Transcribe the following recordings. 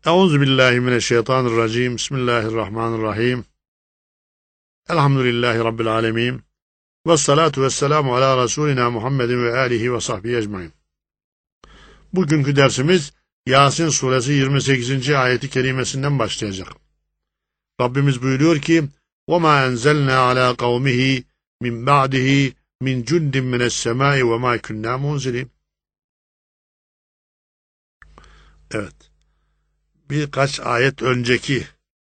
Euzubillahimineşşeytanirracim. Bismillahirrahmanirrahim. Elhamdülillahi Rabbil alemin. Vessalatu vesselamu ala Resulina Muhammedin ve alihi ve sahbihi ecmain. Bugünkü dersimiz Yasin suresi 28. ayeti kerimesinden başlayacak. Rabbimiz buyuruyor ki: وَمَا أَنْزَلْنَا عَلَى قَوْمِهِ مِنْ بَعْدِهِ مِنْ جُنْدٍ مِنَ السَّمَاءِ وَمَا كُنَّا مُنْزِلِينَ. Evet. Birkaç ayet önceki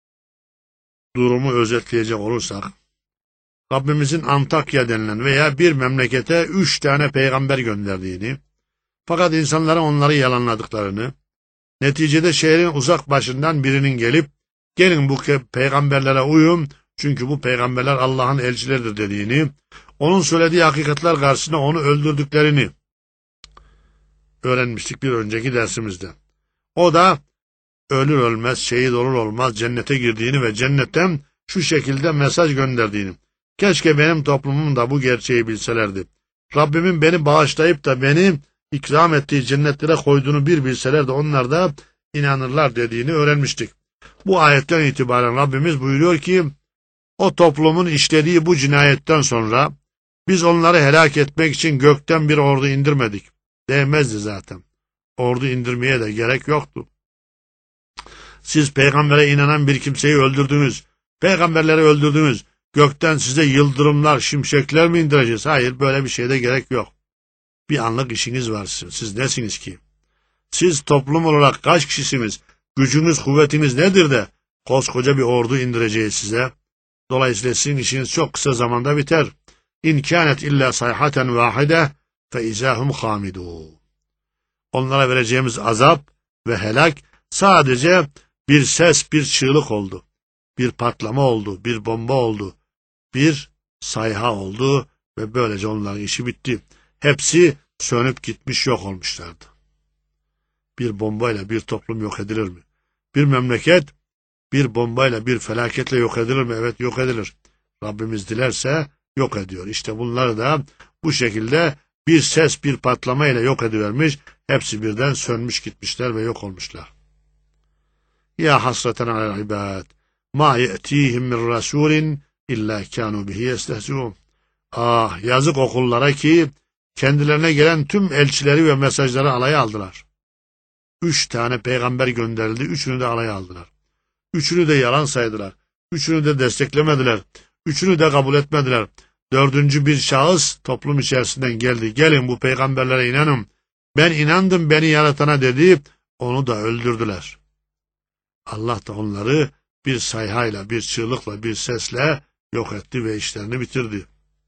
durumu özetleyecek olursak, Rabbimizin Antakya denilen veya bir memlekete 3 tane peygamber gönderdiğini, fakat insanların onları yalanladıklarını, neticede şehrin uzak başından birinin gelip, gelin bu peygamberlere uyun, çünkü bu peygamberler Allah'ın elçileridir dediğini, onun söylediği hakikatler karşısında onu öldürdüklerini öğrenmiştik bir önceki dersimizde. O da ölür ölmez, şehit olur olmaz cennete girdiğini ve cennetten şu şekilde mesaj gönderdiğini. Keşke benim toplumum da bu gerçeği bilselerdi. Rabbimin beni bağışlayıp da beni ikram ettiği cennetlere koyduğunu bir bilseler de onlar da inanırlar dediğini öğrenmiştik. Bu ayetten itibaren Rabbimiz buyuruyor ki, o toplumun işlediği bu cinayetten sonra biz onları helak etmek için gökten bir ordu indirmedik. Değmezdi zaten. Ordu indirmeye de gerek yoktu. Siz peygambere inanan bir kimseyi öldürdünüz. Peygamberleri öldürdünüz. Gökten size yıldırımlar, şimşekler mi indireceğiz? Hayır, böyle bir şeyde gerek yok. Bir anlık işiniz var sizin. Siz nesiniz ki? Siz toplum olarak kaç kişisiniz? Gücünüz, kuvvetiniz nedir de koskoca bir ordu indireceğiz size? Dolayısıyla sizin işiniz çok kısa zamanda biter. İn kânet illa sayhaten vâhide fe izâhum hâmidûn. Onlara vereceğimiz azap ve helak sadece bir ses, bir çığlık oldu. Bir patlama oldu, bir bomba oldu, bir sayha oldu ve böylece onların işi bitti. Hepsi sönüp gitmiş, yok olmuşlardı. Bir bombayla bir toplum yok edilir mi? Bir memleket bir bombayla, bir felaketle yok edilir mi? Evet, yok edilir. Rabbimiz dilerse yok ediyor. İşte bunları da bu şekilde bir ses, bir patlamayla yok edivermiş. Hepsi birden sönmüş gitmişler ve yok olmuşlar. Ya hasreten alel ibad ma ye'tihim min rasulin illa kanu bihi yestehzi'un. Ah, yazık o kullara ki kendilerine gelen tüm elçileri ve mesajları alaya aldılar. 3 tane peygamber gönderildi, 3'ünü de alaya aldılar. 3'ünü de yalan saydılar. 3'ünü de desteklemediler. 3'ünü de kabul etmediler. 4. bir şahıs toplum içerisinden geldi. Gelin bu peygamberlere inanın. Ben inandım beni yaratana dedi. Onu da öldürdüler. Allah da onları bir sayhayla, bir çığlıkla, bir sesle yok etti ve işlerini bitirdi.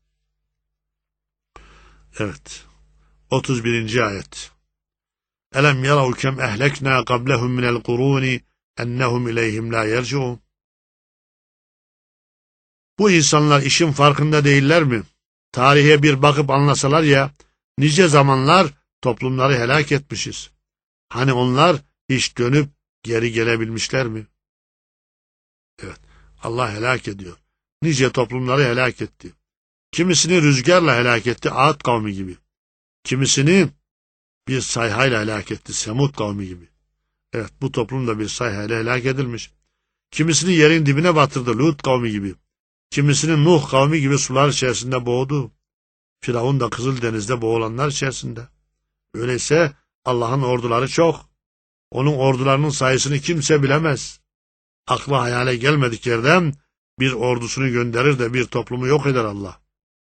Evet. 31. ayet. Elem yarav kem ehlekna qablehum minel kuruni ennehum ileyhim la yerciun. Bu insanlar işin farkında değiller mi? Tarihe bir bakıp anlasalar ya, nice zamanlar toplumları helak etmişiz. Hani onlar hiç dönüp geri gelebilmişler mi? Evet, Allah helak ediyor. Nice toplumları helak etti. Kimisini rüzgarla helak etti, Ad kavmi gibi. Kimisini bir sayhayla helak etti, Semud kavmi gibi. Evet, bu toplum da bir sayhayla helak edilmiş. Kimisini yerin dibine batırdı, Lut kavmi gibi. Kimisini Nuh kavmi gibi sular içerisinde boğdu. Firavun da Kızıldeniz'de boğulanlar içerisinde. Öyleyse Allah'ın orduları çok. Onun ordularının sayısını kimse bilemez. Akla hayale gelmedik yerden bir ordusunu gönderir de bir toplumu yok eder Allah.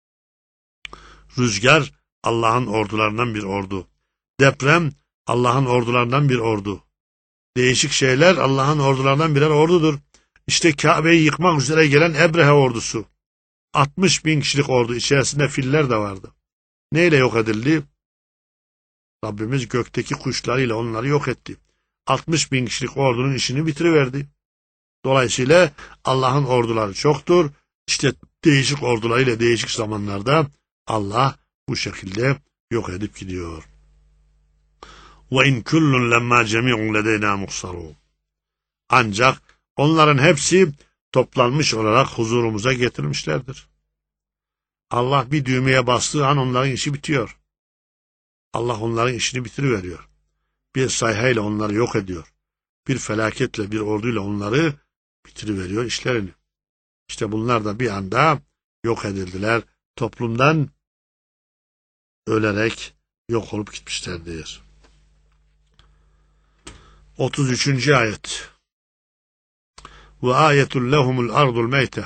Rüzgar Allah'ın ordularından bir ordu. Deprem Allah'ın ordularından bir ordu. Değişik şeyler Allah'ın ordularından birer ordudur. İşte Kabe'yi yıkmak üzere gelen Ebrehe ordusu. 60.000 kişilik ordu, içerisinde filler de vardı. Neyle yok edildi? Rabbimiz gökteki kuşlarıyla onları yok etti. 60.000 kişilik ordunun işini bitiriverdi. Dolayısıyla Allah'ın orduları çoktur. İşte değişik ordularıyla değişik zamanlarda Allah bu şekilde yok edip gidiyor. وَاِنْ كُلٌّ لَمَّا جَمِعٌ لَدَيْنَا مُحْصَرُونَ. Ancak onların hepsi toplanmış olarak huzurumuza getirilmişlerdir. Allah bir düğmeye bastığı an onların işi bitiyor. Allah onların işini bitiriveriyor. Bir sayhayla onları yok ediyor. bir felaketle, bir orduyla onları bitiriveriyor işlerini. İşte bunlar da bir anda yok edildiler. Toplumdan ölerek yok olup gitmişlerdir. 33. ayet. Ve ayetul lehumul ardul meyte.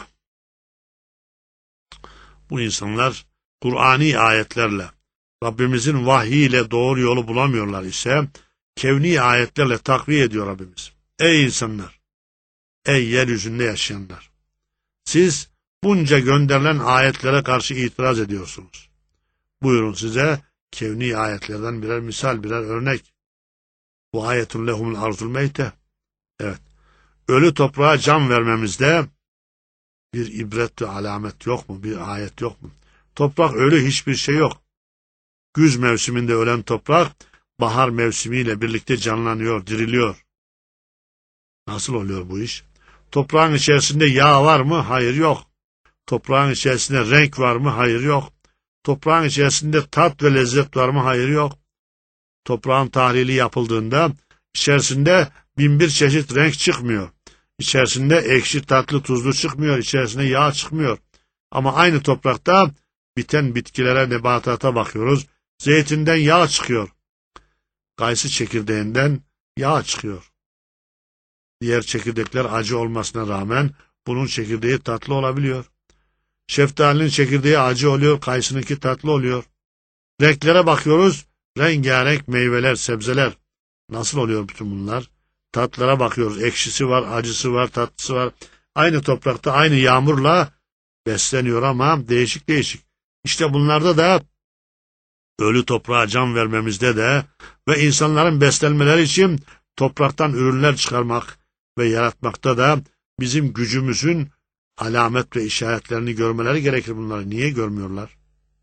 Bu insanlar Kur'ani ayetlerle, Rabbimizin vahyiyle doğru yolu bulamıyorlar ise kevni ayetlerle takviye ediyor Rabbimiz. Ey insanlar! Ey yeryüzünde yaşayanlar! Siz bunca gönderilen ayetlere karşı itiraz ediyorsunuz. Buyurun size kevni ayetlerden birer misal, birer örnek. Bu ayetul lehumul arzul meyte. Evet. Ölü toprağa can vermemizde bir ibret ve alamet yok mu? Bir ayet yok mu? Toprak ölü, hiçbir şey yok. Güz mevsiminde ölen toprak bahar mevsimiyle birlikte canlanıyor, diriliyor. Nasıl oluyor bu iş? Toprağın içerisinde yağ var mı? Hayır, yok. Toprağın içerisinde renk var mı? Hayır, yok. Toprağın içerisinde tat ve lezzet var mı? Hayır, yok. Toprağın tahlili yapıldığında içerisinde bin bir çeşit renk çıkmıyor. İçerisinde ekşi, tatlı, tuzlu çıkmıyor. İçerisinde yağ çıkmıyor. Ama aynı toprakta biten bitkilere, nebatata bakıyoruz. Zeytinden yağ çıkıyor. Kayısı çekirdeğinden yağ çıkıyor. Diğer çekirdekler acı olmasına rağmen bunun çekirdeği tatlı olabiliyor. Şeftalinin çekirdeği acı oluyor, kayısınınki tatlı oluyor. Renklere bakıyoruz, rengarenk meyveler, sebzeler. Nasıl oluyor bütün bunlar? Tatlara bakıyoruz, ekşisi var, acısı var, tatlısı var. Aynı toprakta, aynı yağmurla besleniyor ama değişik değişik. İşte bunlarda da ölü toprağa can vermemizde de ve insanların beslenmeleri için topraktan ürünler çıkarmak ve yaratmakta da bizim gücümüzün alamet ve işaretlerini görmeleri gerekir bunları. Niye görmüyorlar?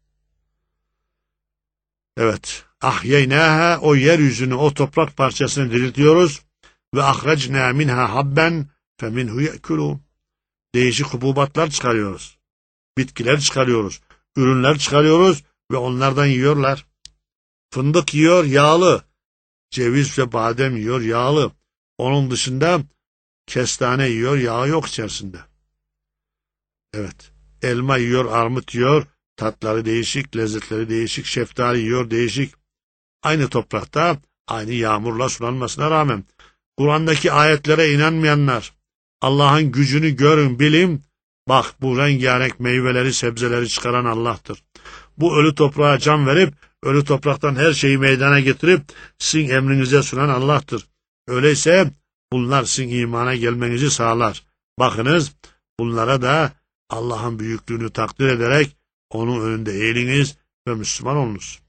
Evet. Ahyeynâhe, o yeryüzünü, o toprak parçasını diriltiyoruz ve ahrecnâ minhâ habben feminhu ye'kulûn. Değişik hububatlar çıkarıyoruz. Bitkiler çıkarıyoruz. Ürünler çıkarıyoruz ve onlardan yiyorlar. Fındık yiyor, yağlı. Ceviz ve badem yiyor, yağlı. Onun dışında kestane yiyor, yağı yok içerisinde. Evet. Elma yiyor, armut yiyor. Tatları değişik, lezzetleri değişik. Şeftali yiyor, değişik. Aynı toprakta, aynı yağmurla sulanmasına rağmen. Kur'an'daki ayetlere inanmayanlar, Allah'ın gücünü görün, bilin. Bak, bu rengarenk meyveleri, sebzeleri çıkaran Allah'tır. Bu ölü toprağa can verip, ölü topraktan her şeyi meydana getirip, sizin emrinize sunan Allah'tır. Öyleyse, bunlar sizin imana gelmenizi sağlar. Bakınız, bunlara da Allah'ın büyüklüğünü takdir ederek, onun önünde eğiliniz ve Müslüman olunuz.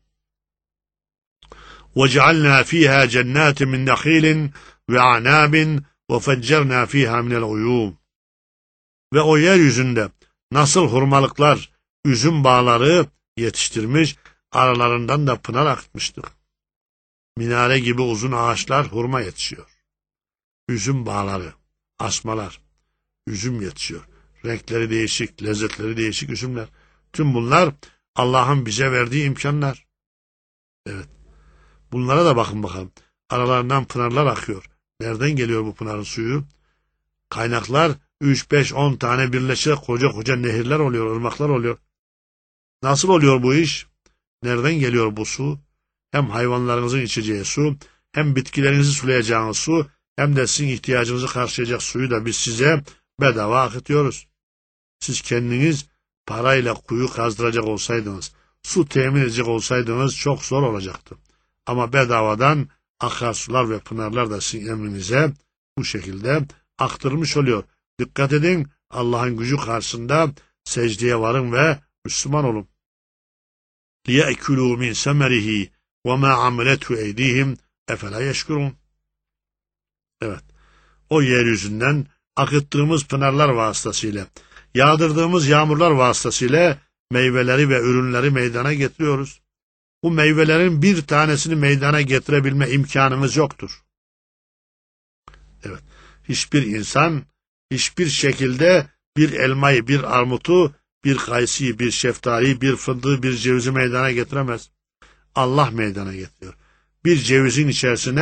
وَجَعَلْنَا ف۪يهَا جَنَّاتٍ مِنْ نَخِيلٍ وَعَنَابٍ وَفَجَّرْنَا ف۪يهَا مِنَ الْعُيُومِ. Ve o yeryüzünde nasıl hurmalıklar, üzüm bağları yetiştirmiş, aralarından da pınar akıtmıştık. Minare gibi uzun ağaçlar, hurma yetişiyor. Üzüm bağları, asmalar, üzüm yetişiyor. Renkleri değişik, lezzetleri değişik üzümler. Tüm bunlar Allah'ın bize verdiği imkanlar. Evet. Bunlara da bakın bakalım. Aralarından pınarlar akıyor. Nereden geliyor bu pınarın suyu? Kaynaklar 3, 5, 10 tane birleşerek koca koca nehirler oluyor, ırmaklar oluyor. Nasıl oluyor bu iş? Nereden geliyor bu su? Hem hayvanlarınızın içeceği su, hem bitkilerinizi sulayacağınız su, hem de sizin ihtiyacınızı karşılayacak suyu da biz size bedava akıtıyoruz. Siz kendiniz parayla kuyu kazdıracak olsaydınız, su temin edecek olsaydınız çok zor olacaktı. Ama bedavadan akarsular ve pınarlar da sizin emrinize bu şekilde aktarılmış oluyor. Dikkat edin, Allah'ın gücü karşısında secdeye varın ve Müslüman olun. لِيَأْكُلُوا مِنْ سَمَرِهِ وَمَا عَمَلَتْهُ اَيْدِيهِمْ اَفَلَا يَشْكُرُونَ. Evet, o yeryüzünden akıttığımız pınarlar vasıtasıyla, yağdırdığımız yağmurlar vasıtasıyla meyveleri ve ürünleri meydana getiriyoruz. Bu meyvelerin bir tanesini meydana getirebilme imkanımız yoktur. Evet, hiçbir insan, hiçbir şekilde bir elmayı, bir armutu, bir kayısıyı, bir şeftaliyi, bir fındığı, bir cevizi meydana getiremez. Allah meydana getiriyor. Bir cevizin içerisine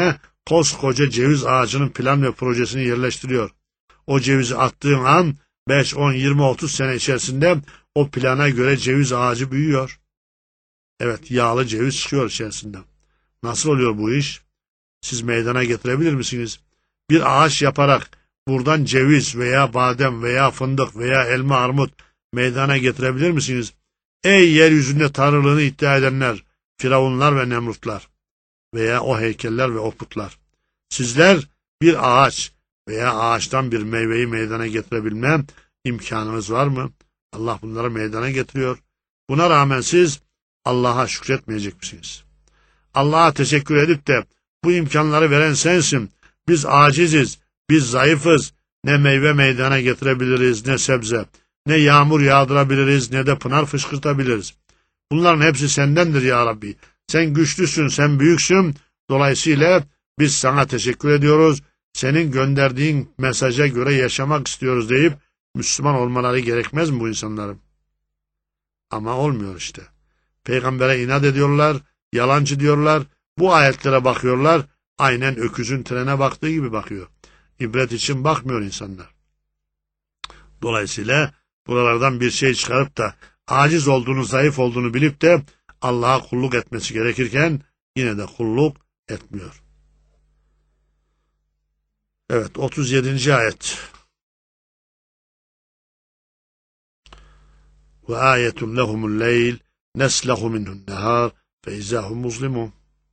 koskoca ceviz ağacının plan ve projesini yerleştiriyor. O cevizi attığın an 5, 10, 20, 30 sene içerisinde o plana göre ceviz ağacı büyüyor. Evet, yağlı ceviz çıkıyor içerisinden. Nasıl oluyor bu iş? Siz meydana getirebilir misiniz? Bir ağaç yaparak buradan ceviz veya badem veya fındık veya elma, armut meydana getirebilir misiniz? Ey yeryüzünde tanrılığını iddia edenler, firavunlar ve nemrutlar veya o heykeller ve o putlar. Sizler bir ağaç veya ağaçtan bir meyveyi meydana getirebilme imkanınız var mı? Allah bunları meydana getiriyor. Buna rağmen siz Allah'a şükretmeyecek misiniz? Allah'a teşekkür edip de bu imkanları veren sensin. Biz aciziz, biz zayıfız. Ne meyve meydana getirebiliriz, ne sebze. Ne yağmur yağdırabiliriz, ne de pınar fışkırtabiliriz. Bunların hepsi sendendir ya Rabbi. Sen güçlüsün, sen büyüksün. Dolayısıyla biz sana teşekkür ediyoruz. Senin gönderdiğin mesaja göre yaşamak istiyoruz deyip Müslüman olmaları gerekmez mi bu insanların? Ama olmuyor işte. Peygambere inat ediyorlar, yalancı diyorlar. Bu ayetlere bakıyorlar, aynen öküzün trene baktığı gibi bakıyor. İbret için bakmıyor insanlar. Dolayısıyla buralardan bir şey çıkarıp da aciz olduğunu, zayıf olduğunu bilip de Allah'a kulluk etmesi gerekirken yine de kulluk etmiyor. Evet, 37. ayet. Ve ayetun lehumul leyl neslehu minhun nehar fe izahum muslimun.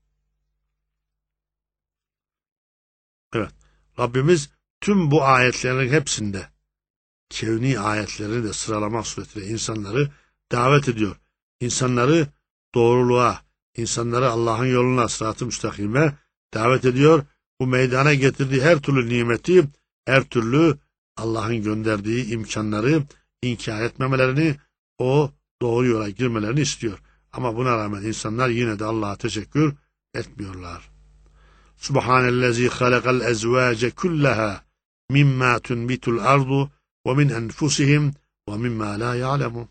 Evet, Rabbimiz tüm bu ayetlerin hepsinde kevni ayetlerini de sıralamak suretiyle insanları davet ediyor. İnsanları doğruluğa, insanları Allah'ın yoluna, sırat-ı müstakime davet ediyor. Bu meydana getirdiği her türlü nimeti, her türlü Allah'ın gönderdiği imkanları inkar etmemelerini, o doğru yola girmelerini istiyor. Ama buna rağmen insanlar yine de Allah'a teşekkür etmiyorlar. Subhanellezi halakal ezvace kullaha mimma tunbitul ardu ve min enfusihim ve mimma la ya'lemun.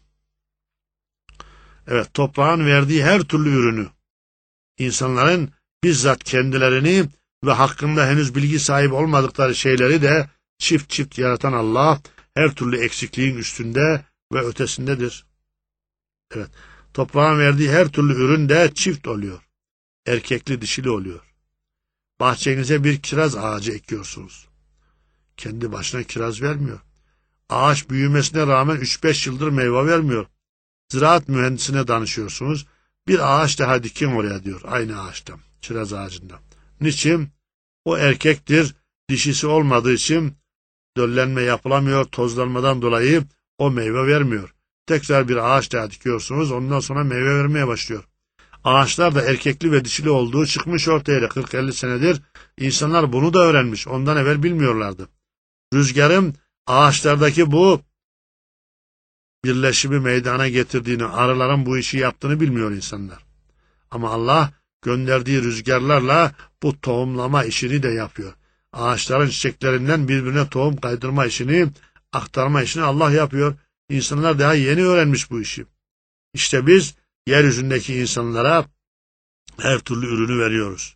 Evet, toprağın verdiği her türlü ürünü, insanların bizzat kendilerini ve hakkında henüz bilgi sahibi olmadıkları şeyleri de çift çift yaratan Allah, her türlü eksikliğin üstünde ve ötesindedir. Evet, toprağın verdiği her türlü ürün de çift oluyor. Erkekli dişili oluyor. Bahçenize bir kiraz ağacı ekiyorsunuz. Kendi başına kiraz vermiyor. Ağaç büyümesine rağmen 3-5 yıldır meyve vermiyor. Ziraat mühendisine danışıyorsunuz. Bir ağaç daha dikin oraya diyor. Aynı ağaçtan, kiraz ağacından. Niçin? O erkektir. Dişisi olmadığı için döllenme yapılamıyor. Tozlanmadan dolayı o meyve vermiyor. Tekrar bir ağaç daha dikiyorsunuz. Ondan sonra meyve vermeye başlıyor. Ağaçlar da erkekli ve dişili olduğu çıkmış ortaya 40-50 senedir. İnsanlar bunu da öğrenmiş. Ondan evvel bilmiyorlardı. Rüzgarın ağaçlardaki bu birleşimi meydana getirdiğini, arıların bu işi yaptığını bilmiyor insanlar. Ama Allah gönderdiği rüzgarlarla bu tohumlama işini de yapıyor. Ağaçların çiçeklerinden birbirine tohum kaydırma işini, aktarma işini Allah yapıyor. İnsanlar daha yeni öğrenmiş bu işi. İşte biz yeryüzündeki insanlara her türlü ürünü veriyoruz.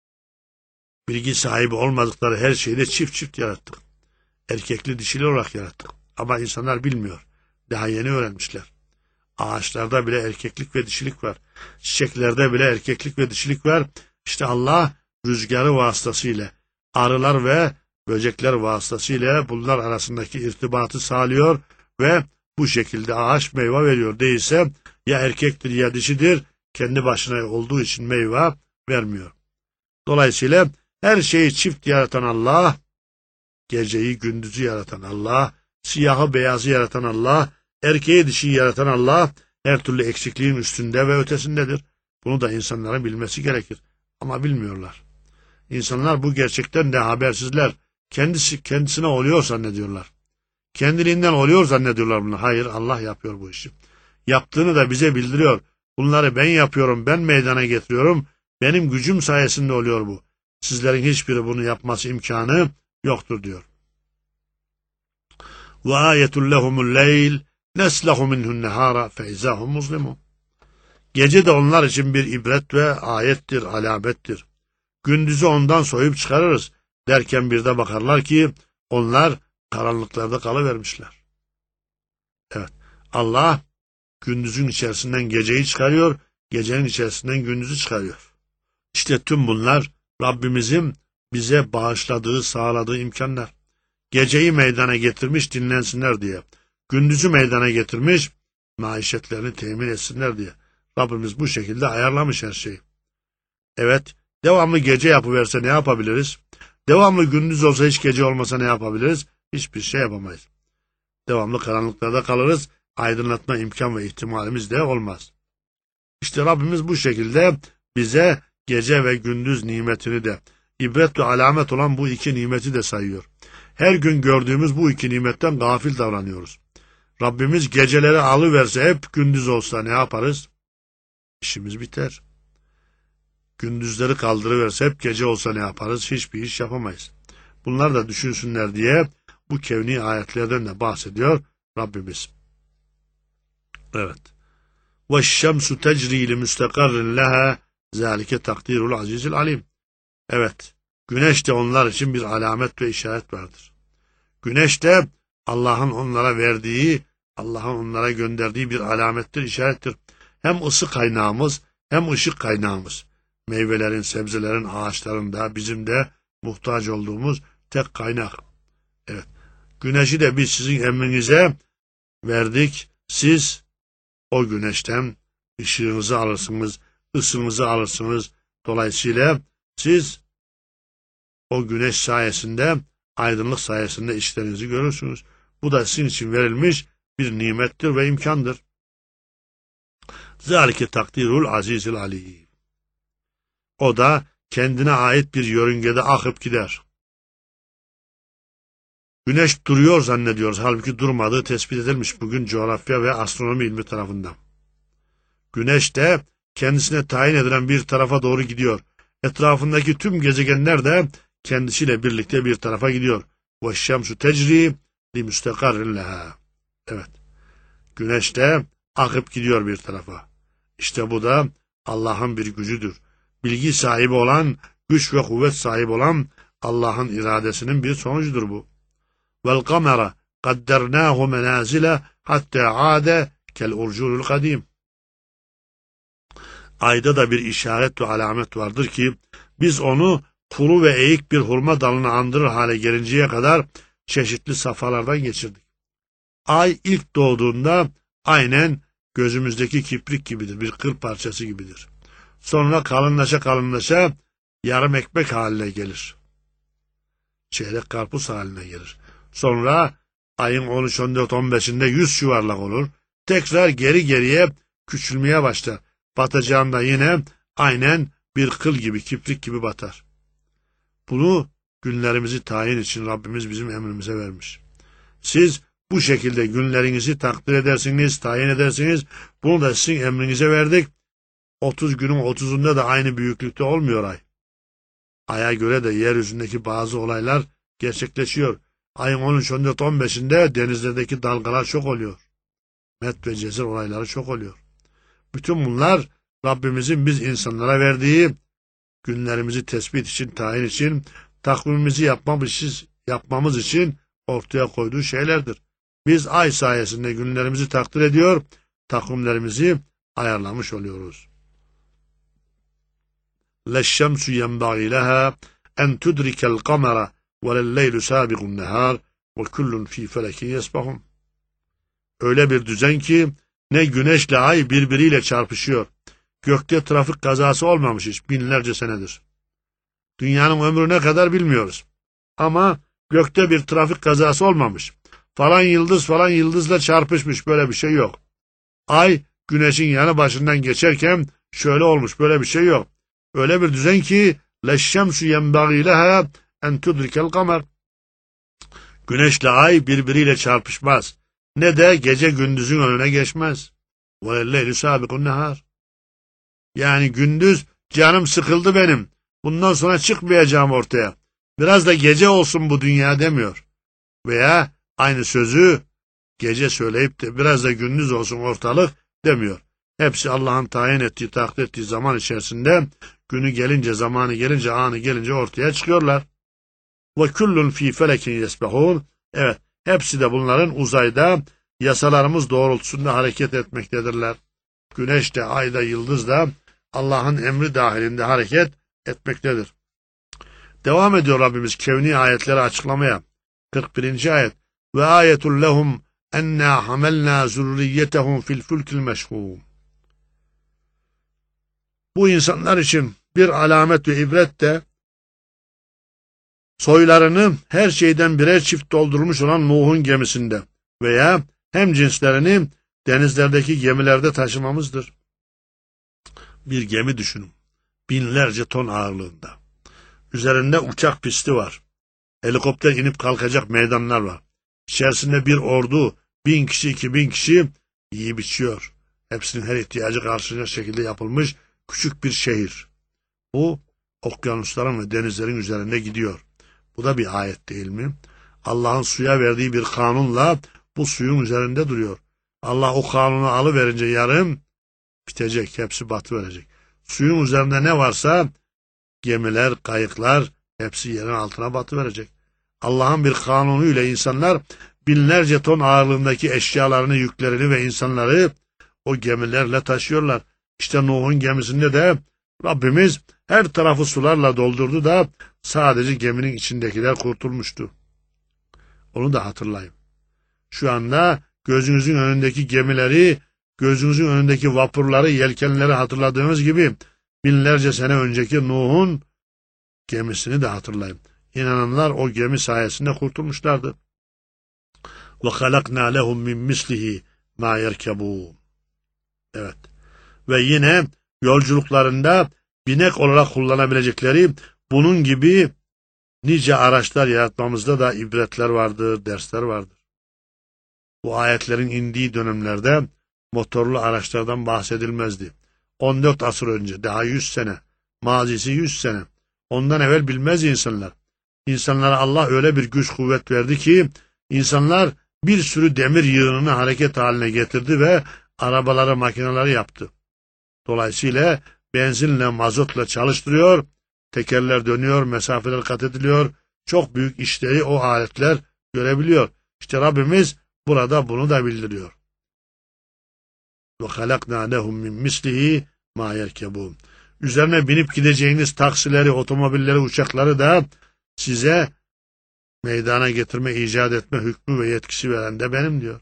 Bilgi sahibi olmadıkları her şeyi de çift çift yarattık. Erkekli dişili olarak yarattık. Ama insanlar bilmiyor. Daha yeni öğrenmişler. Ağaçlarda bile erkeklik ve dişilik var. Çiçeklerde bile erkeklik ve dişilik var. İşte Allah rüzgarı vasıtasıyla, arılar ve böcekler vasıtasıyla bunlar arasındaki irtibatı sağlıyor ve bu şekilde ağaç meyve veriyor. Değilse ya erkektir ya dişidir, kendi başına olduğu için meyve vermiyor. Dolayısıyla her şeyi çift yaratan Allah, geceyi gündüzü yaratan Allah, siyahı beyazı yaratan Allah, erkeği dişiyi yaratan Allah, her türlü eksikliğin üstünde ve ötesindedir. Bunu da insanların bilmesi gerekir. Ama bilmiyorlar. İnsanlar bu gerçekten de habersizler. Kendisine oluyor zannediyorlar. Kendiliğinden oluyor zannediyorlar bunu. Hayır, Allah yapıyor bu işi. Yaptığını da bize bildiriyor. Bunları ben yapıyorum, ben meydana getiriyorum. Benim gücüm sayesinde oluyor bu. Sizlerin hiçbiri bunu yapması imkanı yoktur diyor. Ve ayetul lehumul leyl neslehu minhun nehara fe izahum muslimun. Gece de onlar için bir ibret ve ayettir, alamettir. gündüzü ondan soyup çıkarırız derken bir de bakarlar ki onlar karanlıklarda kalıvermişler. Evet, Allah gündüzün içerisinden geceyi çıkarıyor, gecenin içerisinden gündüzü çıkarıyor. İşte tüm bunlar Rabbimizin bize bağışladığı, sağladığı imkanlar. Geceyi meydana getirmiş dinlensinler diye. Gündüzü meydana getirmiş maişetlerini temin etsinler diye. Rabbimiz bu şekilde ayarlamış her şeyi. Evet, devamlı gece yapıverse ne yapabiliriz? Devamlı gündüz olsa hiç gece olmasa ne yapabiliriz? Hiçbir şey yapamayız. Devamlı karanlıklarda kalırız, aydınlatma imkan ve ihtimalimiz de olmaz. İşte Rabbimiz bu şekilde bize gece ve gündüz nimetini de, ibret ve alamet olan bu iki nimeti de sayıyor. Her gün gördüğümüz bu iki nimetten gafil davranıyoruz. Rabbimiz geceleri alıverse hep gündüz olsa ne yaparız? İşimiz biter. Gündüzleri kaldırıverse hep gece olsa ne yaparız? Hiçbir iş yapamayız. Bunlar da düşünsünler diye bu kevni ayetlerden de bahsediyor Rabbimiz. Evet. وَالشَّمْسُ تَجْرِي لِمُسْتَقَرٍ لَهَا ذَٰلِكَ تَقْدِيرُ الْعَزِيزِ الْعَلِيمِ. Evet, güneş de onlar için bir alamet ve işaret vardır. Güneş de Allah'ın onlara verdiği, Allah'ın onlara gönderdiği bir alamettir, işarettir. Hem ısı kaynağımız, hem ışık kaynağımız. Meyvelerin, sebzelerin, ağaçların da bizim de muhtaç olduğumuz tek kaynak. Evet, güneşi de biz sizin emrinize verdik. Siz o güneşten ışığınızı alırsınız, ısınızı alırsınız. Dolayısıyla siz o güneş sayesinde, aydınlık sayesinde işlerinizi görürsünüz. Bu da sizin için verilmiş bir nimettir ve imkandır. Zalike takdirul azizil alim. O da kendine ait bir yörüngede akıp gider. Güneş duruyor zannediyoruz. Halbuki durmadığı tespit edilmiş bugün coğrafya ve astronomi ilmi tarafından. Güneş de kendisine tayin edilen bir tarafa doğru gidiyor. Etrafındaki tüm gezegenler de kendisiyle birlikte bir tarafa gidiyor. وَالشَّمْسُ تَجْرِي لِمُسْتَقَرٍ لَهَا. Evet. Güneş de akıp gidiyor bir tarafa. İşte bu da Allah'ın bir gücüdür. Bilgi sahibi olan, güç ve kuvvet sahibi olan Allah'ın iradesinin bir sonucudur bu. وَالْقَمَرَ قَدَّرْنَاهُ مَنَازِلَ حَتَّى عَادَ كَالْاُرْجُولُ الْقَدِيمِ. Ayda da bir işaret ve alamet vardır ki biz onu kuru ve eğik bir hurma dalını andırır hale gelinceye kadar çeşitli safhalardan geçirdik. Ay ilk doğduğunda aynen gözümüzdeki kiprik gibidir, bir kır parçası gibidir. Sonra kalınlaşa yarım ekmek haline gelir. Çeyrek karpuz haline gelir. Sonra ayın 13, 14, 15'inde 100 yuvarlak olur. Tekrar geriye küçülmeye başlar. Batacağında yine aynen bir kıl gibi, kiprik gibi batar. Bunu günlerimizi tayin için Rabbimiz bizim emrimize vermiş. Siz bu şekilde günlerinizi takdir edersiniz, tayin edersiniz. Bunu da sizin emrinize verdik. 30 günün 30'unda da aynı büyüklükte olmuyor ay. Ay'a göre de yeryüzündeki bazı olaylar gerçekleşiyor. Ayın 13, 14, 15'inde denizlerdeki dalgalar çok oluyor. Met ve cezir olayları çok oluyor. Bütün bunlar Rabbimizin biz insanlara verdiği günlerimizi tespit için, tayin için, takvimimizi yapmamız için ortaya koyduğu şeylerdir. Biz ay sayesinde günlerimizi takdir ediyor, takvimlerimizi ayarlamış oluyoruz. لَشَّمْسُ يَنْبَغِي لَهَا اَنْ تُدْرِكَ الْقَمَرَ وَلَلَّيْلُ سَابِقُ النَّهَارِ وَكُلٌّ ف۪ي فَلَكٍ يَسْبَحُونَ. Öyle bir düzen ki ne güneşle ay birbiriyle çarpışıyor. Gökte trafik kazası olmamış hiç binlerce senedir. Dünyanın ömrü ne kadar bilmiyoruz. Ama gökte bir trafik kazası olmamış. Falan yıldızla çarpışmış, böyle bir şey yok. Ay güneşin yanı başından geçerken şöyle olmuş, böyle bir şey yok. Öyle bir düzen ki leşşemsu yenbagî leha en tudrikel kamer. Güneşle ay birbiriyle çarpışmaz. Ne de gece gündüzün önüne geçmez. وَلَلَّيْلُ سَابِقُ النَّهَارِ. Yani gündüz canım sıkıldı benim. Bundan sonra çıkmayacağım ortaya. Biraz da gece olsun bu dünya demiyor. Veya aynı sözü gece söyleyip de biraz da gündüz olsun ortalık demiyor. Hepsi Allah'ın tayin ettiği, takdir ettiği zaman içerisinde Günü gelince, zamanı gelince, anı gelince ortaya çıkıyorlar. Ve kullun fi felekin yesbehun. Evet, hepsi de bunların uzayda yasalarımız doğrultusunda hareket etmektedirler. Güneş de, ay da, yıldız da Allah'ın emri dahilinde hareket etmektedir. Devam ediyor Rabbimiz kevni ayetleri açıklamaya. 41. ayet. Ve ayetul lehum enna hamelna zurriyetehum fil fulkil meşhum. Bu insanlar için bir alamet ve ibret de soylarını her şeyden birer çift doldurmuş olan Nuh'un gemisinde veya hem cinslerini denizlerdeki gemilerde taşımamızdır. Bir gemi düşünün. Binlerce ton ağırlığında. Üzerinde uçak pisti var. Helikopter inip kalkacak meydanlar var. İçerisinde bir ordu, 1000 kişi, 2000 kişi yiyip içiyor. Hepsinin her ihtiyacı karşılayacak şekilde yapılmış küçük bir şehir. Bu okyanusların ve denizlerin üzerinde gidiyor. Bu da bir ayet değil mi? Allah'ın suya verdiği bir kanunla bu suyun üzerinde duruyor. Allah o kanunu alıverince yarın bitecek, hepsi batıverecek. Suyun üzerinde ne varsa gemiler, kayıklar hepsi yerin altına batıverecek. Allah'ın bir kanunuyla insanlar binlerce ton ağırlığındaki eşyalarını, yüklerini ve insanları o gemilerle taşıyorlar. İşte Nuh'un gemisinde de Rabbimiz her tarafı sularla doldurdu da sadece geminin içindekiler kurtulmuştu. Onu da hatırlayın. Şu anda gözünüzün önündeki gemileri, gözünüzün önündeki vapurları, yelkenleri hatırladığınız gibi binlerce sene önceki Nuh'un gemisini de hatırlayın. İnananlar o gemi sayesinde kurtulmuşlardı. وَخَلَقْنَا لَهُمْ مِنْ مِسْلِهِ مَا يَرْكَبُونَ. Evet. Ve yine yolculuklarında binek olarak kullanabilecekleri bunun gibi nice araçlar yaratmamızda da ibretler vardır, dersler vardır. Bu ayetlerin indiği dönemlerde motorlu araçlardan bahsedilmezdi. 14 asır önce, daha 100 sene, mazisi 100 sene. Ondan evvel bilmez insanlar. İnsanlara Allah öyle bir güç kuvvet verdi ki insanlar bir sürü demir yığınını hareket haline getirdi ve arabaları, makineleri yaptı. Dolayısıyla benzinle, mazotla çalıştırıyor, tekerler dönüyor, mesafeler kat ediliyor, çok büyük işleri o aletler görebiliyor. İşte Rabbimiz burada bunu da bildiriyor. وَخَلَقْنَا لَهُمْ مِنْ مِسْلِهِ مَا يَرْكَبُونَ. Üzerine binip gideceğiniz taksileri, otomobilleri, uçakları da size meydana getirme, icat etme hükmü ve yetkisi veren de benim diyor.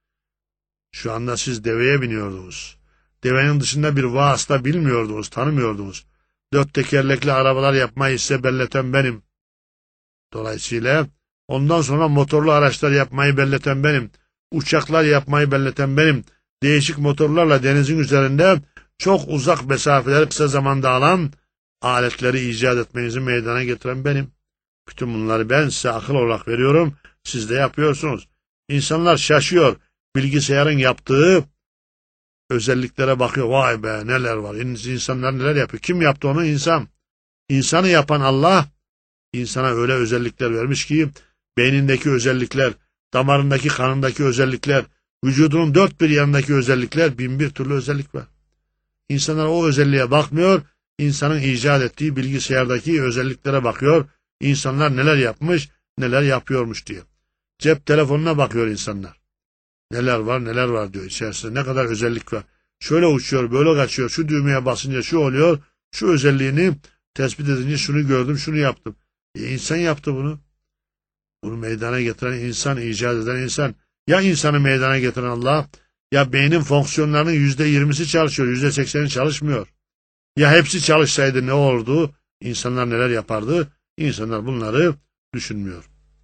Şu anda siz deveye biniyordunuz. Devenin dışında bir vasıta bilmiyordunuz, tanımıyordunuz. 4 tekerlekli arabalar yapmayı size belleten benim. Dolayısıyla ondan sonra motorlu araçlar yapmayı belleten benim. Uçaklar yapmayı belleten benim. Değişik motorlarla denizin üzerinde çok uzak mesafeleri kısa zamanda alan aletleri icat etmenizi meydana getiren benim. Bütün bunları ben size akıl olarak veriyorum. Siz de yapıyorsunuz. İnsanlar şaşıyor. Bilgisayarın yaptığı özelliklere bakıyor. Vay be neler var. İnsanlar neler yapıyor. Kim yaptı onu? İnsan. İnsanı yapan Allah insana öyle özellikler vermiş ki beynindeki özellikler, damarındaki, kanındaki özellikler, vücudunun dört bir yanındaki özellikler, 1001 türlü özellik var. İnsanlar o özelliğe bakmıyor. İnsanın icat ettiği bilgisayardaki özelliklere bakıyor. İnsanlar neler yapmış, neler yapıyormuş diye. Cep telefonuna bakıyor insanlar. Neler var diyor içerisinde. Ne kadar özellik var. Şöyle uçuyor, böyle kaçıyor. Şu düğmeye basınca şu oluyor. Şu özelliğini tespit edince şunu gördüm, şunu yaptım. İnsan yaptı bunu. Bunu meydana getiren insan, icat eden insan. Ya insanı meydana getiren Allah, ya beynin fonksiyonlarının %20'si çalışıyor, %80'i çalışmıyor. Ya hepsi çalışsaydı ne olurdu? İnsanlar neler yapardı? İnsanlar bunları düşünmüyor.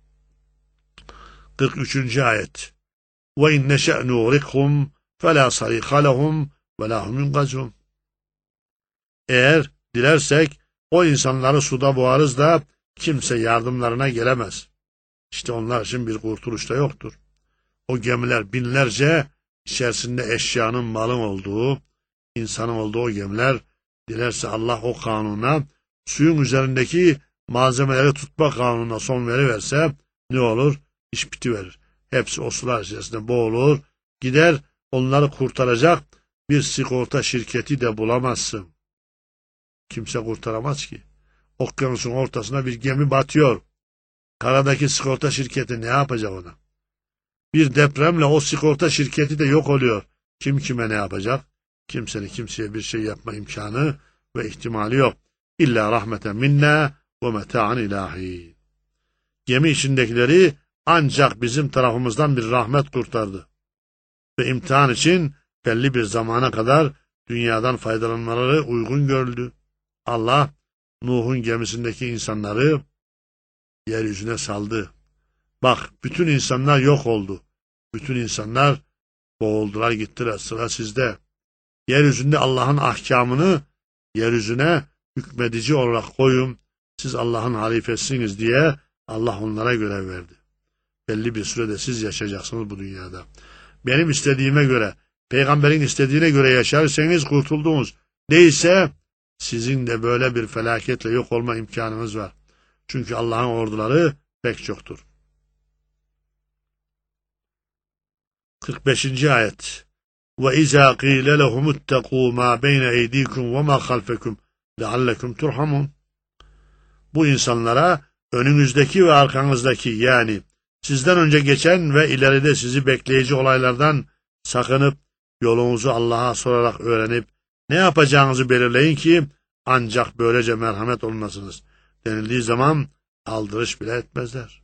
43. ayet. وَاِنْ نَشَأْ نُورِكْهُمْ فَلَا صَرِيخَ لَهُمْ وَلَا هُمْ يُنْقَذُونَ. Eğer dilersek o insanları suda boğarız da kimse yardımlarına gelemez. İşte onlar için bir kurtuluş da yoktur. O gemiler binlerce, içerisinde eşyanın, malın olduğu, insanın olduğu o gemiler, dilerse Allah o kanuna, suyun üzerindeki malzemeleri tutma kanununa son veriverse ne olur? İş bitiverir. Hepsi o sular içerisinde boğulur, gider, onları kurtaracak bir sigorta şirketi de bulamazsın. Kimse kurtaramaz ki. Okyanusun ortasına bir gemi batıyor. Karadaki sigorta şirketi ne yapacak ona? Bir depremle o sigorta şirketi de yok oluyor. Kim kime ne yapacak? Kimsenin kimseye bir şey yapma imkanı ve ihtimali yok. İlla rahmeten minna ve meta'an ilahi. Gemi içindekileri ancak bizim tarafımızdan bir rahmet kurtardı. Ve imtihan için belli bir zamana kadar dünyadan faydalanmaları uygun görüldü. Allah Nuh'un gemisindeki insanları yeryüzüne saldı. Bak, bütün insanlar yok oldu. Bütün insanlar boğuldular gittiler. Sıra sizde. Yeryüzünde Allah'ın ahkamını yeryüzüne hükmedici olarak koyun. Siz Allah'ın halifesiniz diye Allah onlara görev verdi. Belli bir sürede siz yaşayacaksınız bu dünyada. Benim istediğime göre, peygamberin istediğine göre yaşarsanız kurtuldunuz. Değilse sizin de böyle bir felaketle yok olma imkanınız var. Çünkü Allah'ın orduları pek çoktur. 45. ayet. وَاِذَا قِيلَ لَهُمُ اتَّقُوا مَا بَيْنَ اَيْد۪يكُمْ وَمَا خَلْفَكُمْ لَعَلَّكُمْ تُرْحَمُونَ. Bu insanlara önünüzdeki ve arkanızdaki, yani sizden önce geçen ve ileride sizi bekleyici olaylardan sakınıp yolunuzu Allah'a sorarak öğrenip ne yapacağınızı belirleyin ki ancak böylece merhamet olunasınız denildiği zaman aldırış bile etmezler.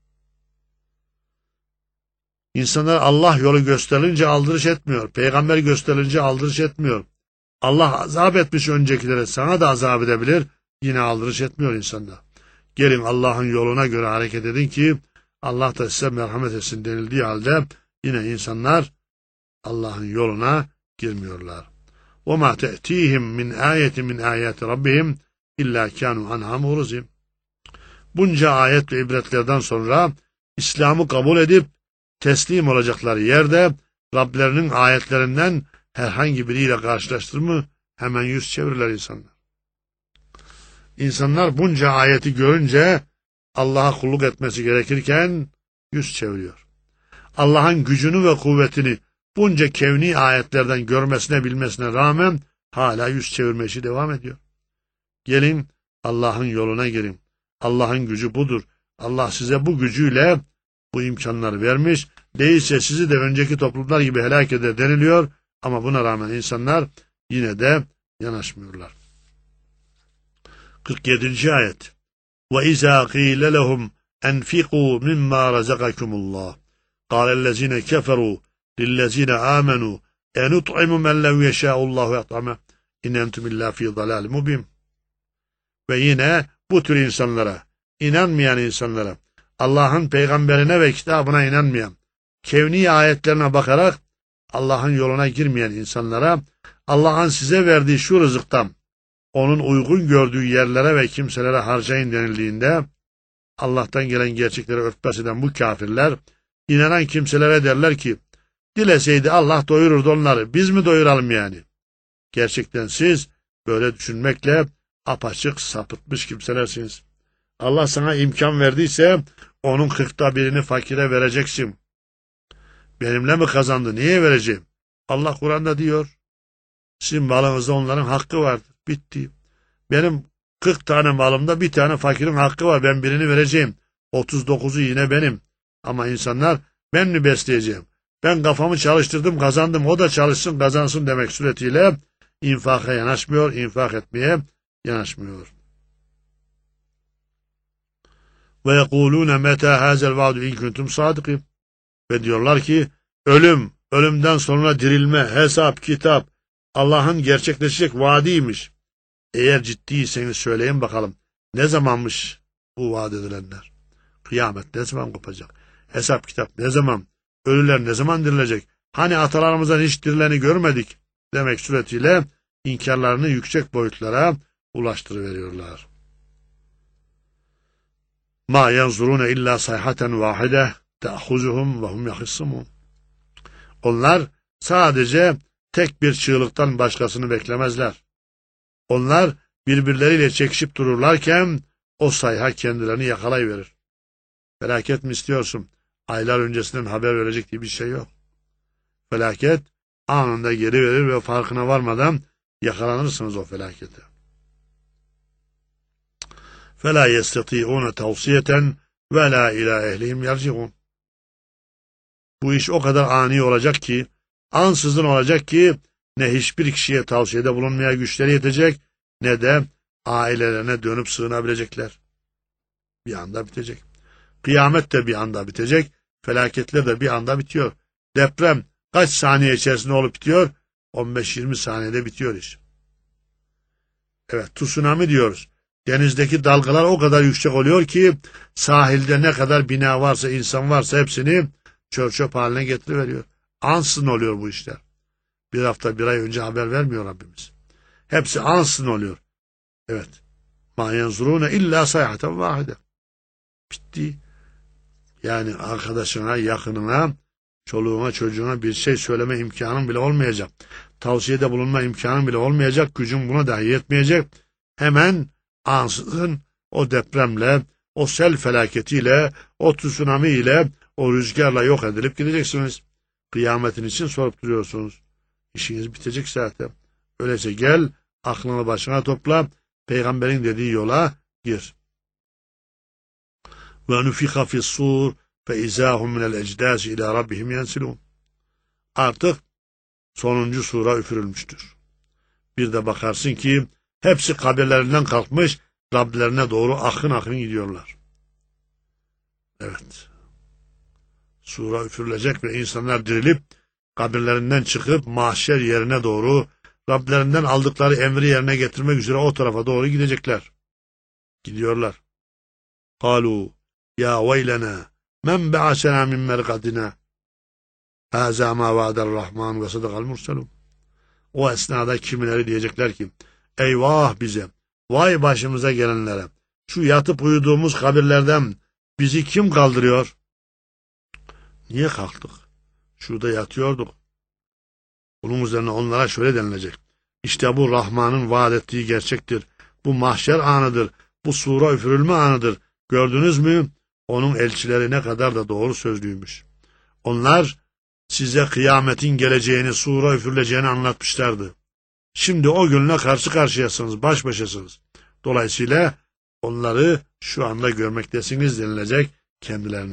İnsanlar Allah yolu gösterilince aldırış etmiyor. Peygamber gösterilince aldırış etmiyor. Allah azap etmiş öncekilere, sana da azap edebilir. Yine aldırış etmiyor insanlar. Gelin Allah'ın yoluna göre hareket edin ki Allah da size merhamet etsin denildiği halde yine insanlar Allah'ın yoluna girmiyorlar. وَمَا تَأْتِيهِمْ مِنْ آيَةٍ مِنْ آيَاتِ رَبِّهِمْ اِلَّا كَانُوا عَنْهَا مُعْرِضِينَ. Bunca ayet ve ibretlerden sonra İslam'ı kabul edip teslim olacakları yerde Rablerinin ayetlerinden herhangi biriyle karşılaştır mı hemen yüz çevirirler insanlar. İnsanlar bunca ayeti görünce Allah'a kulluk etmesi gerekirken yüz çeviriyor. Allah'ın gücünü ve kuvvetini bunca kevni ayetlerden görmesine bilmesine rağmen hala yüz çevirme işi devam ediyor. Gelin Allah'ın yoluna girin. Allah'ın gücü budur. Allah size bu gücüyle bu imkanları vermiş. Değilse sizi de önceki toplumlar gibi helak eder deniliyor. Ama buna rağmen insanlar yine de yanaşmıyorlar. 47. ayet. وَاِذَا قِيلَ لَهُمْ اَنْفِقُوا مِمَّا رَزَقَكُمُ اللّٰهِ قَالَ الَّذ۪ينَ كَفَرُوا لِلَّذ۪ينَ آمَنُوا اَنُطْعِمُ مَنْ لَوْ يَشَاءُ اللّٰهُ يَطْعَمَهُ اِنْ اَنْتُمْ اِلَّا ف۪ي ضَلَالٍ مُبِينٍ. Ve yine bu tür insanlara, inanmayan insanlara, Allah'ın peygamberine ve kitabına inanmayan, kevni ayetlerine bakarak Allah'ın yoluna girmeyen insanlara Allah'ın size verdiği şu rızıktan onun uygun gördüğü yerlere ve kimselere harcayın denildiğinde Allah'tan gelen gerçekleri örtbas eden bu kafirler inanan kimselere derler ki dileseydi Allah doyururdu onları, biz mi doyuralım yani? Gerçekten siz böyle düşünmekle apaçık sapıtmış kimselersiniz. Allah sana imkan verdiyse onun 1/40'ını fakire vereceksin. Benimle mi kazandı? Niye vereceğim? Allah Kur'an'da diyor. Sizin malınızda onların hakkı vardır. Bitti. Benim 40 tane malımda bir tane fakirin hakkı var. Ben birini vereceğim. 39'u yine benim. Ama insanlar ben mi besleyeceğim? Ben kafamı çalıştırdım, kazandım. O da çalışsın, kazansın demek suretiyle infaka yanaşmıyor, infak etmeye yanaşmıyor. Ve yekulûne metâ hâzel vâdu in kuntum sâdıkîn. Ve diyorlar ki ölümden sonra dirilme, hesap, kitap Allah'ın gerçekleşecek vaadiymiş. Eğer ciddiyseniz söyleyin bakalım ne zamanmış bu vaat edilenler? Kıyamet ne zaman kopacak? Hesap kitap ne zaman? Ölüler ne zaman dirilecek? Hani atalarımızdan hiç dirileni görmedik demek suretiyle inkarlarını yüksek boyutlara ulaştırıveriyorlar. Ma yanzurune illa sayhaten vahide ta'khuzuhum ve hum yakhisimun. Onlar sadece tek bir çığlıktan başkasını beklemezler. Onlar birbirleriyle çekişip dururlarken o sayha kendilerini yakalayıverir. Felaket mi istiyorsun? Aylar öncesinden haber verecek diye bir şey yok. Felaket anında geri verir ve farkına varmadan yakalanırsınız o felakete. فَلَا يَسْتَطِيعُونَ تَوْصِيَةً وَلَا اِلَى اَهْلِهِمْ يَرْجِعُونَ. Bu iş o kadar ani olacak ki, ansızın olacak ki, ne hiçbir kişiye tavsiyede bulunmaya güçleri yetecek, ne de ailelerine dönüp sığınabilecekler. Bir anda bitecek. Kıyamet de bir anda bitecek, felaketler de bir anda bitiyor. Deprem kaç saniye içerisinde olup bitiyor? 15-20 saniyede bitiyor iş. Evet, tsunami diyoruz. Denizdeki dalgalar o kadar yüksek oluyor ki, sahilde ne kadar bina varsa, insan varsa hepsini çöp çöp haline getiriveriyor. Ansızın oluyor bu işler. Bir hafta, bir ay önce haber vermiyor Rabbimiz. Hepsi ansızın oluyor. Evet. مَا يَنْزُرُونَ اِلَّا سَيْحَةً وَاحِدًا. Bitti. Yani arkadaşına, yakınına, çoluğuna, çocuğuna bir şey söyleme imkanın bile olmayacak. Tavsiyede bulunma imkanın bile olmayacak. Gücün buna dahi yetmeyecek. Hemen ansızın o depremle, o sel felaketiyle, o tsunami ile, o rüzgarla yok edilip gideceksiniz. Kıyametin için sorup duruyorsunuz. İşiniz bitecek zaten. Öyleyse gel, aklını başına topla, peygamberin dediği yola gir. Ve nufika fi's-sur fe izahum minel ecdas ila rabbihim yensilun. Artık sonuncu sura üfürülmüştür. Bir de bakarsın ki hepsi kabirlerinden kalkmış, Rablerine doğru akın akın gidiyorlar. Evet. Sura üfürülecek ve insanlar dirilip kabirlerinden çıkıp mahşer yerine doğru Rablerinden aldıkları emri yerine getirmek üzere o tarafa doğru gidecekler. Gidiyorlar. قالوا يا ويلنا من بعثنا من مرقدنا هذا ما وعد الرحمن وصدق المرسلون. O esnada kimileri diyecekler ki, eyvah bize, vay başımıza gelenlere, şu yatıp uyuduğumuz kabirlerden bizi kim kaldırıyor? Niye kalktık? Şurada yatıyorduk. Bunun üzerine onlara şöyle denilecek. İşte bu Rahman'ın vaat ettiği gerçektir. Bu mahşer anıdır. Bu sura üfürülme anıdır. Gördünüz mü? Onun elçileri ne kadar da doğru sözlüymüş. Onlar size kıyametin geleceğini, sura üfürüleceğini anlatmışlardı. Şimdi o günle karşı karşıyasınız, baş başasınız. Dolayısıyla onları şu anda görmektesiniz denilecek kendilerine.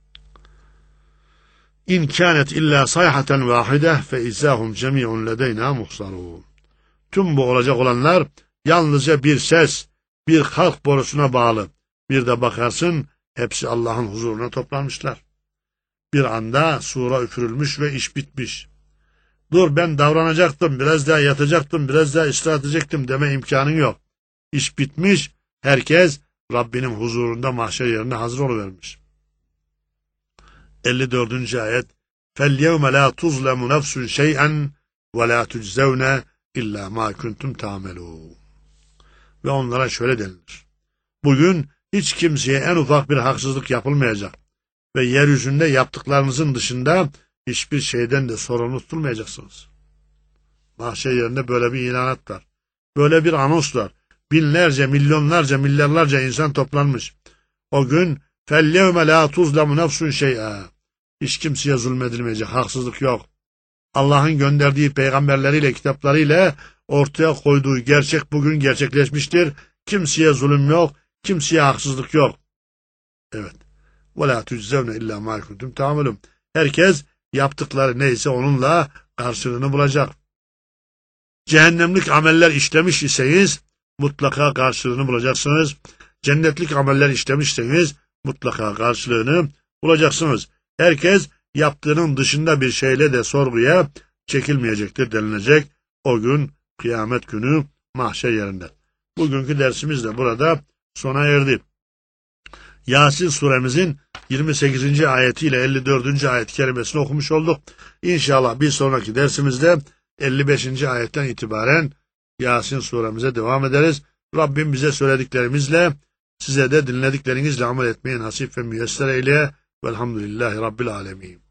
İn kânet illâ sayhaten vâhide fe izâhum cemî'un ledeynâ muhsarûn. Tüm bu olacak olanlar yalnızca bir ses, bir kalk borusuna bağlı. Bir de bakarsın hepsi Allah'ın huzuruna toplanmışlar. Bir anda sura üfürülmüş ve iş bitmiş. Dur ben davranacaktım, biraz daha yatacaktım, biraz daha istirahat edecektim deme imkanın yok. İş bitmiş, herkes Rabbinin huzurunda mahşer yerine hazır oluvermiş. 54. ayet فَالْيَوْمَ لَا تُظْلَمُ نَفْسٌ شَيْئًا وَلَا تُجْزَوْنَ اِلَّا مَا كُنْتُمْ تَعْمَلُونَ. Ve onlara şöyle denilir. Bugün hiç kimseye en ufak bir haksızlık yapılmayacak ve yeryüzünde yaptıklarınızın dışında hiçbir şeyden de sorumlu tutulmayacaksınız. Mahşer yerinde böyle bir ilanat var. Böyle bir anons var. Binlerce, milyonlarca, milyarlarca insan toplanmış. O gün فَالْيَوْمَ لَا تُظْلَمُ نَفْسٌ شَيْئًا. Hiç kimseye zulmedilmeyecek, haksızlık yok. Allah'ın gönderdiği peygamberleriyle, kitaplarıyla ortaya koyduğu gerçek bugün gerçekleşmiştir. Kimseye zulüm yok, kimseye haksızlık yok. Evet. وَلَا تُجْزَوْنَ اِلَّا مَا كُنْتُمْ تَعْمَلُونَ. Herkes yaptıkları neyse onunla karşılığını bulacak. Cehennemlik ameller işlemiş iseniz mutlaka karşılığını bulacaksınız. Cennetlik ameller işlemişseniz mutlaka karşılığını bulacaksınız. Herkes yaptığının dışında bir şeyle de sorguya çekilmeyecektir denilecek o gün kıyamet günü mahşer yerinde. Bugünkü dersimiz de burada sona erdi. Yasin suremizin 28. ayetiyle 54. ayet kerimesini okumuş olduk. İnşallah bir sonraki dersimizde 55. ayetten itibaren Yasin suremize devam ederiz. Rabbim bize söylediklerimizle, size de dinlediklerinizle amel etmeyi nasip ve müyesser eyle. Velhamdülillahi Rabbil alemin.